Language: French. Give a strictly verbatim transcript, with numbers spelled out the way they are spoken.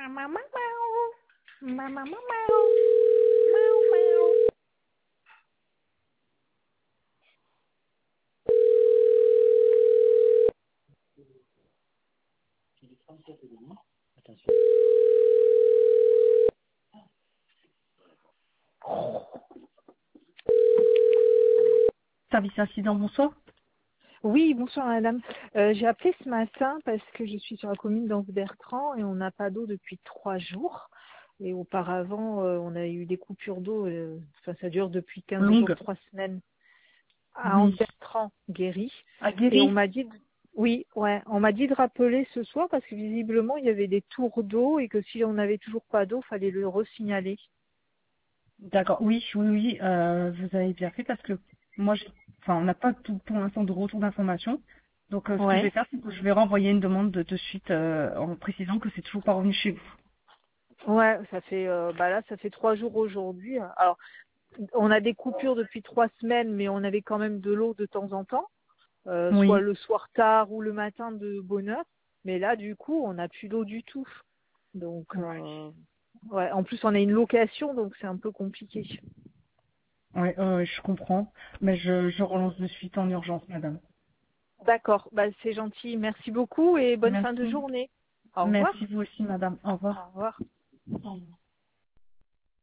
Attention. Service incident, bonsoir. Oui, bonsoir madame. Euh, j'ai appelé ce matin parce que je suis sur la commune d'Anse-Bertrand et on n'a pas d'eau depuis trois jours. Et auparavant, euh, on a eu des coupures d'eau, euh, enfin ça dure depuis quinze jours, Longue. trois semaines, à Oui. Anse-Bertrand, guéri. À Et on Guéry. m'a dit, de- oui, ouais, on m'a dit de rappeler ce soir parce que visiblement il y avait des tours d'eau et que si on n'avait toujours pas d'eau, fallait le resignaler. D'accord. Oui, oui, oui. euh, vous avez bien fait parce que moi, je... enfin, on n'a pas tout pour l'instant de retour d'information. Donc, euh, ce que je vais Ouais. faire, c'est que je vais renvoyer une demande de, de suite euh, en précisant que c'est toujours pas revenu chez vous. Ouais, ça fait, euh, bah là, ça fait trois jours aujourd'hui. Alors, on a des coupures depuis trois semaines, mais on avait quand même de l'eau de temps en temps, euh, soit Oui. le soir tard ou le matin de bonne heure. Mais là, du coup, on n'a plus d'eau du tout. Donc, euh, ouais, en plus, on a une location, donc c'est un peu compliqué. Ouais, euh, je comprends. Mais je, je relance de suite en urgence, madame. D'accord, bah, c'est gentil. Merci beaucoup et bonne fin de Merci. journée. Au revoir. Merci vous aussi, madame. Au revoir. Au revoir. Au revoir.